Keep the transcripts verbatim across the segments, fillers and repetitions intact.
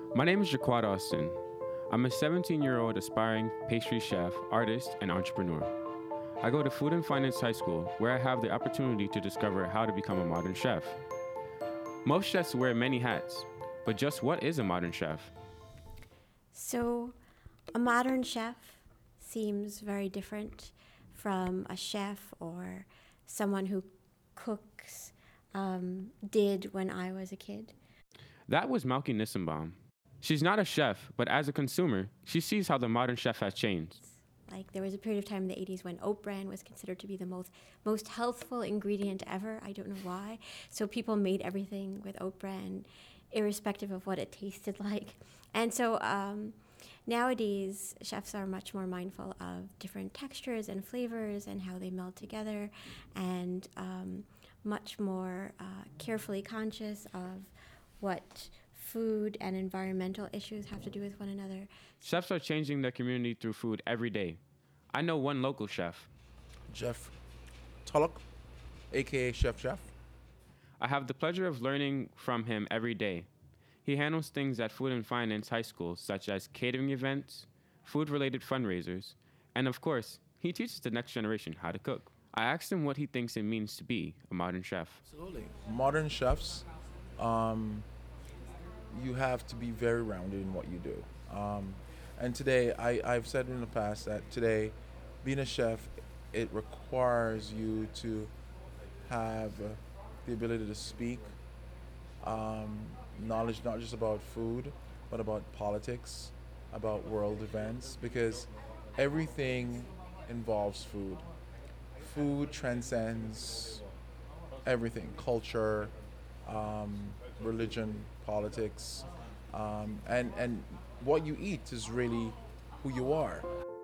My name is Jaquad Austin. I'm a seventeen year old aspiring pastry chef, artist, and entrepreneur. I go to Food and Finance High School, where I have the opportunity to discover how to become a modern chef. Most chefs wear many hats, but just what is a modern chef? So, a modern chef seems very different from a chef or someone who cooks um, did when I was a kid. That was Malky Nissenbaum. She's not a chef, but as a consumer, she sees how the modern chef has changed. Like there was a period of time in the eighties when oat bran was considered to be the most most healthful ingredient ever. I don't know why. So people made everything with oat bran, irrespective of what it tasted like. And so um, nowadays, chefs are much more mindful of different textures and flavors and how they meld together, and um, much more uh, carefully conscious of what food and environmental issues have to do with one another. Chefs are changing their community through food every day. I know one local chef. Jeff Tullock, aka Chef Jeff. I have the pleasure of learning from him every day. He handles things at Food and Finance High School, such as catering events, food-related fundraisers, and of course, he teaches the next generation how to cook. I asked him what he thinks it means to be a modern chef. Absolutely. Modern chefs, um, you have to be very rounded in what you do. Um, and today, I, I've said in the past that today, being a chef, it requires you to have uh, the ability to speak, um, knowledge not just about food, but about politics, about world events, because everything involves food. Food transcends everything, culture, um, religion, politics, um, and, and what you eat is really who you are.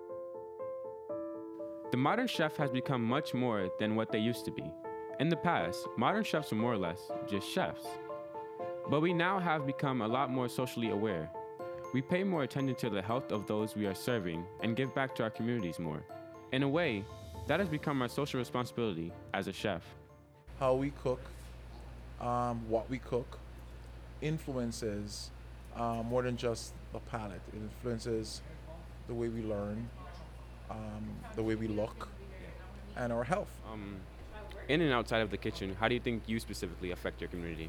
The modern chef has become much more than what they used to be. In the past, modern chefs were more or less just chefs. But we now have become a lot more socially aware. We pay more attention to the health of those we are serving and give back to our communities more. In a way, that has become our social responsibility as a chef. How we cook, um, what we cook, influences uh, more than just the palate. It influences the way we learn, um, the way we look, and our health. Um, in and outside of the kitchen, how do you think you specifically affect your community?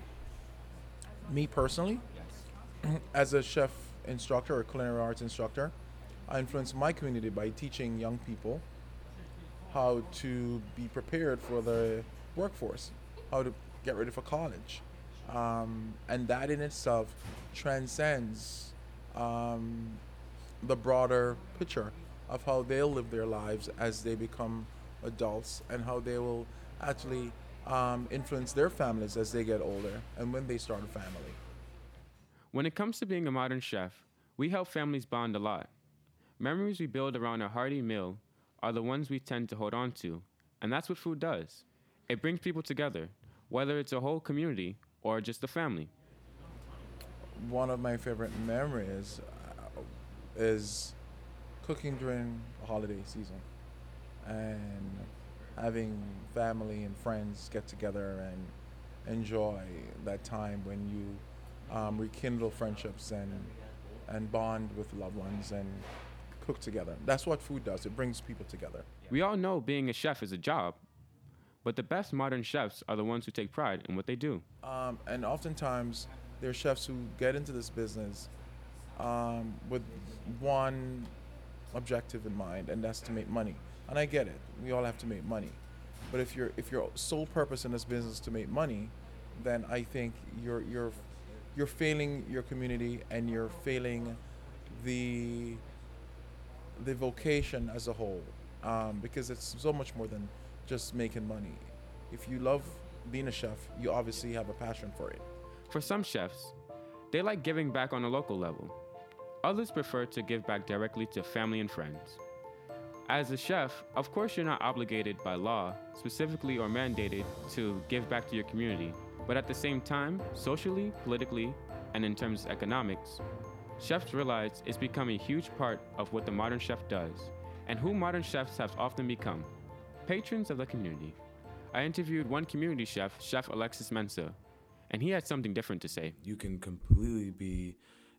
Me personally, as a chef instructor or culinary arts instructor, I influence my community by teaching young people how to be prepared for the workforce, how to get ready for college. Um, and that in itself transcends um, the broader picture of how they'll live their lives as they become adults, and how they will actually um, influence their families as they get older and when they start a family. When it comes to being a modern chef, we help families bond a lot. Memories we build around a hearty meal are the ones we tend to hold on to, and that's what food does. It brings people together, whether it's a whole community or just a family. One of my favorite memories uh, is cooking during a holiday season and having family and friends get together and enjoy that time when you um, rekindle friendships and and bond with loved ones and cook together. That's what food does. It brings people together. We all know being a chef is a job, but the best modern chefs are the ones who take pride in what they do. Um, and oftentimes, there are chefs who get into this business um, with one objective in mind, and that's to make money. And I get it. We all have to make money. But if your if your sole purpose in this business is to make money, then I think you're you're you're failing your community, and you're failing the the vocation as a whole, um, because it's so much more than just making money. If you love being a chef, you obviously have a passion for it. For some chefs, they like giving back on a local level. Others prefer to give back directly to family and friends. As a chef, of course you're not obligated by law, specifically or mandated, to give back to your community. But at the same time, socially, politically, and in terms of economics, chefs realize it's become a huge part of what the modern chef does, and who modern chefs have often become: patrons of the community. I interviewed one community chef, Chef Alexis Mensa, and he had something different to say. You can completely be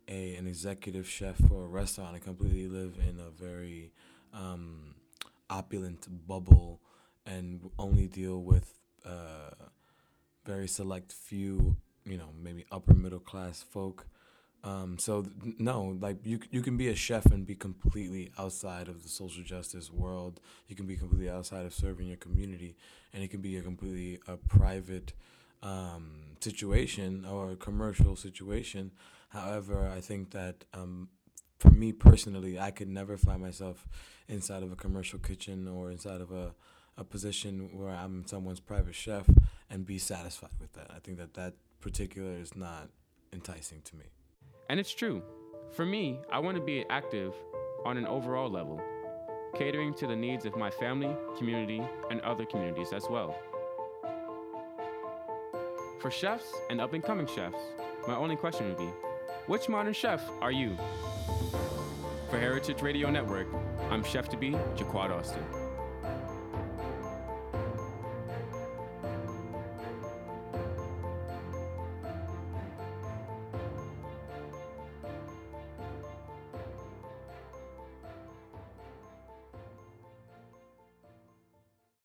a an executive chef for a restaurant. I completely live in a very um, opulent bubble and only deal with uh, very select few, you know, maybe upper middle class folk. Um, so th- no, like you you can be a chef and be completely outside of the social justice world. You can be completely outside of serving your community, and it can be a completely a private um, situation or a commercial situation. However, I think that um, for me personally, I could never find myself inside of a commercial kitchen or inside of a a position where I'm someone's private chef and be satisfied with that. I think that that particular is not enticing to me. And it's true. For me, I want to be active on an overall level, catering to the needs of my family, community, and other communities as well. For chefs and up-and-coming chefs, my only question would be, which modern chef are you? For Heritage Radio Network, I'm Chef to Be Jaquad Austin.